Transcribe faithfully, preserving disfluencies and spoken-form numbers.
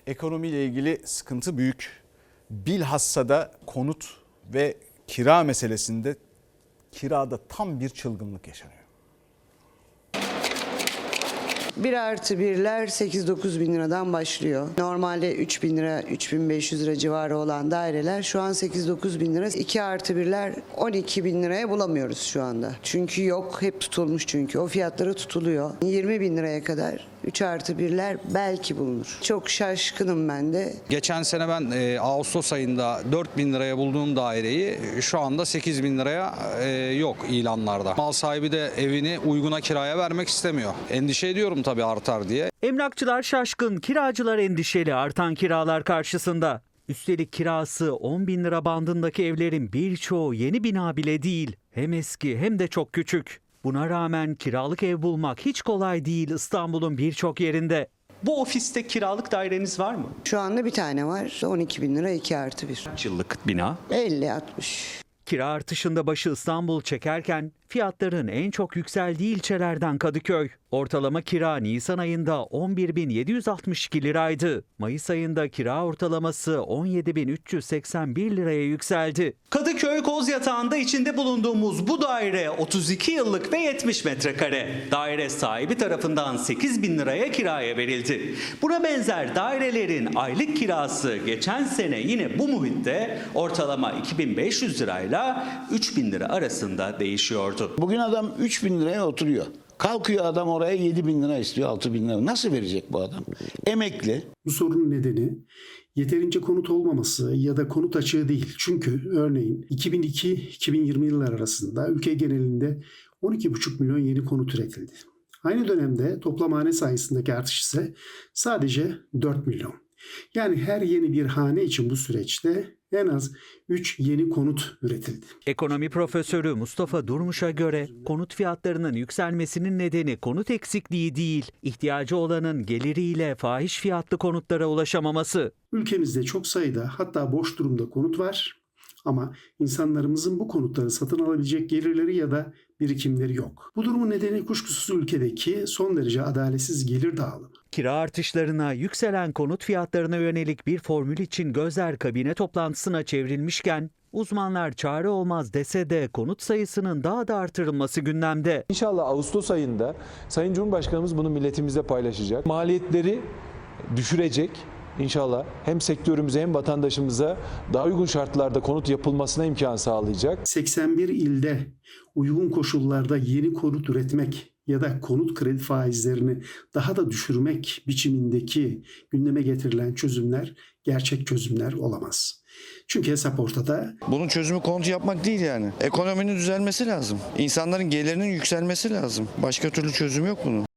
Ekonomiyle ilgili sıkıntı büyük. Bilhassa da konut ve kira meselesinde kirada tam bir çılgınlık yaşanıyor. Bir artı birler sekiz dokuz bin liradan başlıyor. Normalde üç bin lira, üç bin beş yüz lira civarı olan daireler şu an sekiz dokuz bin lira. iki artı birler on iki bin liraya bulamıyoruz şu anda. Çünkü yok, hep tutulmuş çünkü. O fiyatları tutuluyor. yirmi bin liraya kadar üç artı birler belki bulunur. Çok şaşkınım ben de. Geçen sene ben e, Ağustos ayında dört bin liraya bulduğum daireyi şu anda sekiz bin liraya e, yok ilanlarda. Mal sahibi de evini uyguna kiraya vermek istemiyor. Endişe ediyorum tabii artar diye. Emlakçılar şaşkın, kiracılar endişeli artan kiralar karşısında. Üstelik kirası on bin lira bandındaki evlerin birçoğu yeni bina bile değil. Hem eski hem de çok küçük. Buna rağmen kiralık ev bulmak hiç kolay değil İstanbul'un birçok yerinde. Bu ofiste kiralık daireniz var mı? Şu anda bir tane var. on iki bin lira iki artı bir. Kaç yıllık bina? elli altmış. Kira artışında başı İstanbul çekerken fiyatların en çok yükseldiği ilçelerden Kadıköy. Ortalama kira Nisan ayında on bir bin yedi yüz altmış iki liraydı. Mayıs ayında kira ortalaması on yedi bin üç yüz seksen bir liraya yükseldi. Kadıköy Kozyatağı'nda içinde bulunduğumuz bu daire otuz iki yıllık ve yetmiş metrekare. Daire sahibi tarafından sekiz bin liraya kiraya verildi. Buna benzer dairelerin aylık kirası geçen sene yine bu muhitte ortalama iki bin beş yüz lirayla üç bin lira arasında değişiyordu. Bugün adam üç bin liraya oturuyor. Kalkıyor adam oraya yedi bin lira istiyor, altı bin lira. Nasıl verecek bu adam? Emekli. Bu sorunun nedeni yeterince konut olmaması ya da konut açığı değil. Çünkü örneğin iki bin iki iki bin yirmi yıllar arasında ülke genelinde on iki buçuk milyon yeni konut üretildi. Aynı dönemde toplam hane sayısındaki artış ise sadece dört milyon. Yani her yeni bir hane için bu süreçte en az üç yeni konut üretildi. Ekonomi profesörü Mustafa Durmuş'a göre konut fiyatlarının yükselmesinin nedeni konut eksikliği değil, ihtiyacı olanın geliriyle fahiş fiyatlı konutlara ulaşamaması. Ülkemizde çok sayıda hatta boş durumda konut var ama insanlarımızın bu konutları satın alabilecek gelirleri ya da birikimleri yok. Bu durumun nedeni kuşkusuz ülkedeki son derece adaletsiz gelir dağılımı. Kira artışlarına, yükselen konut fiyatlarına yönelik bir formül için gözler kabine toplantısına çevrilmişken uzmanlar çare olmaz dese de konut sayısının daha da artırılması gündemde. İnşallah Ağustos ayında Sayın Cumhurbaşkanımız bunu milletimizle paylaşacak. Maliyetleri düşürecek. İnşallah hem sektörümüze hem vatandaşımıza daha uygun şartlarda konut yapılmasına imkan sağlayacak. seksen bir ilde uygun koşullarda yeni konut üretmek ya da konut kredi faizlerini daha da düşürmek biçimindeki gündeme getirilen çözümler gerçek çözümler olamaz. Çünkü hesap ortada. Bunun çözümü konut yapmak değil yani. Ekonominin düzelmesi lazım. İnsanların gelirinin yükselmesi lazım. Başka türlü çözüm yok bunun.